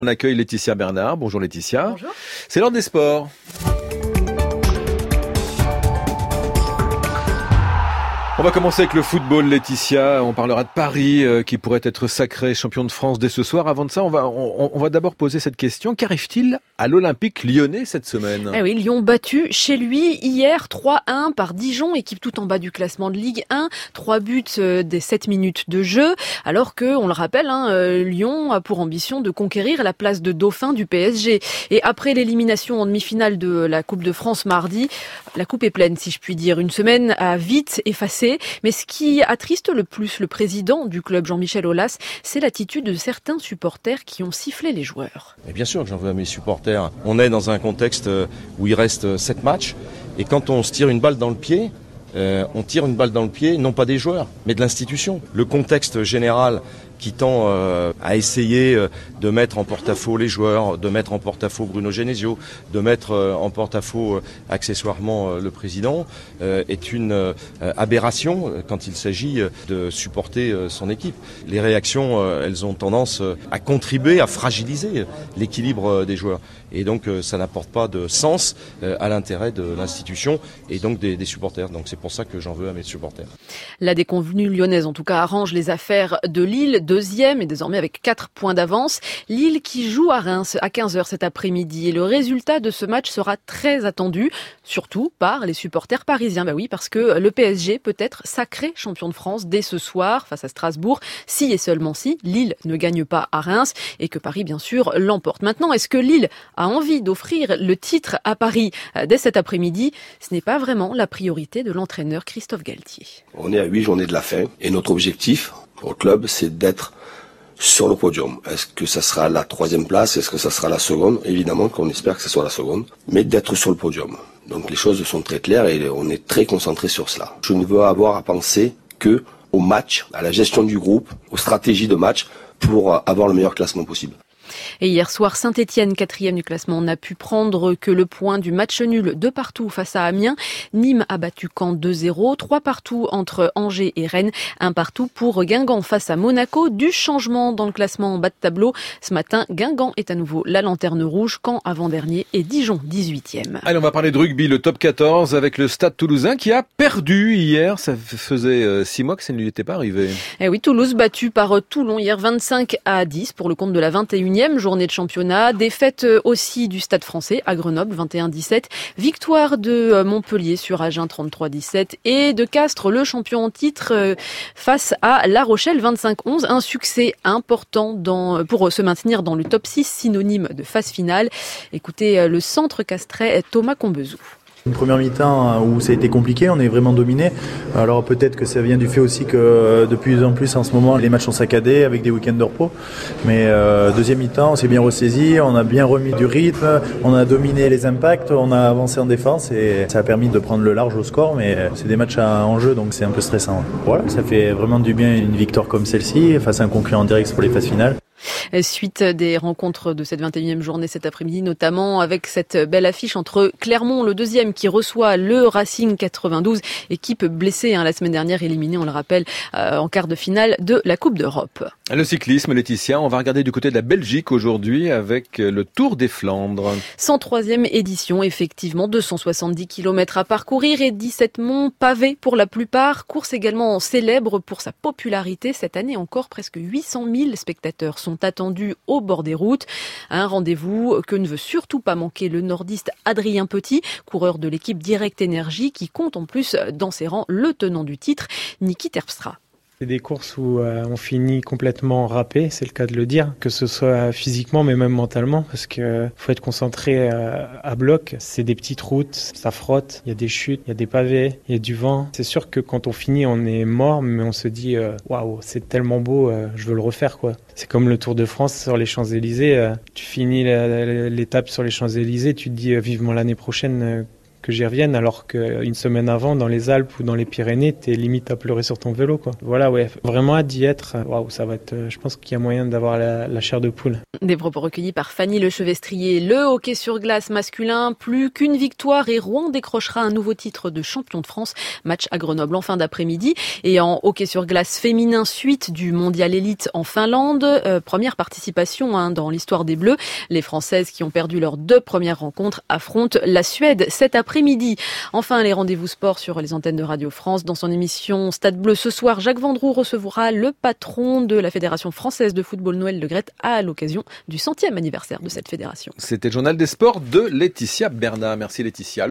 On accueille Laetitia Bernard. Bonjour Laetitia. Bonjour. C'est l'heure des sports. On va commencer avec le football, Laetitia. On parlera de Paris qui pourrait être sacré champion de France dès ce soir. Avant de ça, on va d'abord poser cette question. Qu'arrive-t-il à l'Olympique lyonnais cette semaine ? Eh oui, Lyon battu chez lui hier 3-1 par Dijon, équipe tout en bas du classement de Ligue 1. 3 buts des 7 minutes de jeu. Alors que, on le rappelle, Lyon a pour ambition de conquérir la place de dauphin du PSG. Et après l'élimination en demi-finale de la Coupe de France mardi, la coupe est pleine, si je puis dire. Une semaine a vite effacé. Mais ce qui attriste le plus le président du club, Jean-Michel Aulas, c'est l'attitude de certains supporters qui ont sifflé les joueurs. Et bien sûr que j'en veux à mes supporters. On est dans un contexte où il reste 7 matchs. Et quand on se tire une balle dans le pied, on tire une balle dans le pied, non pas des joueurs, mais de l'institution. Le contexte général qui tend à essayer de mettre en porte-à-faux les joueurs, de mettre en porte-à-faux Bruno Genesio, de mettre en porte-à-faux accessoirement le président, est une aberration quand il s'agit de supporter son équipe. Les réactions, elles ont tendance à contribuer à fragiliser l'équilibre des joueurs. Et donc ça n'apporte pas de sens à l'intérêt de l'institution et donc des supporters. Donc c'est pour ça que j'en veux à mes supporters. La déconvenue lyonnaise en tout cas arrange les affaires de Lille, deuxième et désormais avec 4 points d'avance. Lille qui joue à Reims à 15h cet après-midi et le résultat de ce match sera très attendu, surtout par les supporters parisiens. Oui, parce que le PSG peut être sacré champion de France dès ce soir face à Strasbourg, si et seulement si Lille ne gagne pas à Reims et que Paris bien sûr l'emporte. Maintenant, est-ce que Lille a envie d'offrir le titre à Paris dès cet après-midi? Ce n'est pas vraiment la priorité de l'entraîneur Christophe Galtier. On est à 8 journées de la fin et notre objectif au club, c'est d'être sur le podium. Est-ce que ça sera la 3e place? Est-ce que ça sera la seconde? Évidemment qu'on espère que ce soit la seconde, mais d'être sur le podium. Donc les choses sont très claires et on est très concentré sur cela. Je ne veux avoir à penser que au match, à la gestion du groupe, aux stratégies de match pour avoir le meilleur classement possible. Et hier soir, Saint-Etienne, 4e du classement, n'a pu prendre que le point du match nul de partout face à Amiens. Nîmes a battu Caen 2-0, 3 partout entre Angers et Rennes, 1 partout pour Guingamp face à Monaco. Du changement dans le classement en bas de tableau. Ce matin, Guingamp est à nouveau la lanterne rouge, Caen avant-dernier et Dijon 18e. Allez, on va parler de rugby, le top 14 avec le Stade Toulousain qui a perdu hier. Ça faisait 6 mois que ça ne lui était pas arrivé. Eh oui, Toulouse battu par Toulon hier 25-10 pour le compte de la 21e journée de championnat. Défaite aussi du Stade français à Grenoble 21-17. Victoire de Montpellier sur Agen 33-17 et de Castres, le champion en titre face à La Rochelle 25-11. Un succès important pour se maintenir dans le top 6, synonyme de phase finale. Écoutez le centre castrais Thomas Combezou. Une première mi-temps où ça a été compliqué, on est vraiment dominé. Alors peut-être que ça vient du fait aussi que de plus en plus en ce moment les matchs sont saccadés avec des week-ends de repos. Mais deuxième mi-temps, on s'est bien ressaisi, on a bien remis du rythme, on a dominé les impacts, on a avancé en défense et ça a permis de prendre le large au score. Mais c'est des matchs en jeu donc c'est un peu stressant. Voilà, ça fait vraiment du bien une victoire comme celle-ci face à un concurrent direct pour les phases finales. Suite des rencontres de cette 21e journée cet après-midi, notamment avec cette belle affiche entre Clermont, le 2e, qui reçoit le Racing 92, équipe blessée la semaine dernière, éliminée, on le rappelle, en quart de finale de la Coupe d'Europe. Le cyclisme, Laetitia, on va regarder du côté de la Belgique aujourd'hui avec le Tour des Flandres. 103e édition, effectivement, 270 km à parcourir et 17 monts pavés pour la plupart. Course également célèbre pour sa popularité. Cette année encore, presque 800 000 spectateurs sont attendus au bord des routes. Un rendez-vous que ne veut surtout pas manquer le nordiste Adrien Petit, coureur de l'équipe Direct Énergie, qui compte en plus dans ses rangs le tenant du titre, Niki Terpstra. C'est des courses où on finit complètement râpé, c'est le cas de le dire, que ce soit physiquement mais même mentalement, parce que faut être concentré à bloc. C'est des petites routes, ça frotte, il y a des chutes, il y a des pavés, il y a du vent. C'est sûr que quand on finit, on est mort, mais on se dit waouh, c'est tellement beau, je veux le refaire quoi. C'est comme le Tour de France sur les Champs-Élysées. Tu finis l'étape sur les Champs-Élysées, tu te dis vivement l'année prochaine que j'y revienne, alors qu'une semaine avant, dans les Alpes ou dans les Pyrénées, t'es limite à pleurer sur ton vélo, quoi. Voilà, ouais, vraiment hâte d'y être. Waouh, ça va être, je pense qu'il y a moyen d'avoir la chair de poule. Des propos recueillis par Fanny Lechevestrier. Le hockey sur glace masculin, plus qu'une victoire et Rouen décrochera un nouveau titre de champion de France. Match à Grenoble en fin d'après-midi. Et en hockey sur glace féminin, suite du mondial élite en Finlande. Première participation dans l'histoire des Bleus. Les Françaises qui ont perdu leurs 2 premières rencontres affrontent la Suède cet après-midi. Enfin, les rendez-vous sport sur les antennes de Radio France. Dans son émission Stade Bleu ce soir, Jacques Vendroux recevra le patron de la Fédération française de football, Noël Le Graët, à l'occasion du 100e anniversaire de cette fédération. C'était le journal des sports de Laetitia Bernat. Merci Laetitia.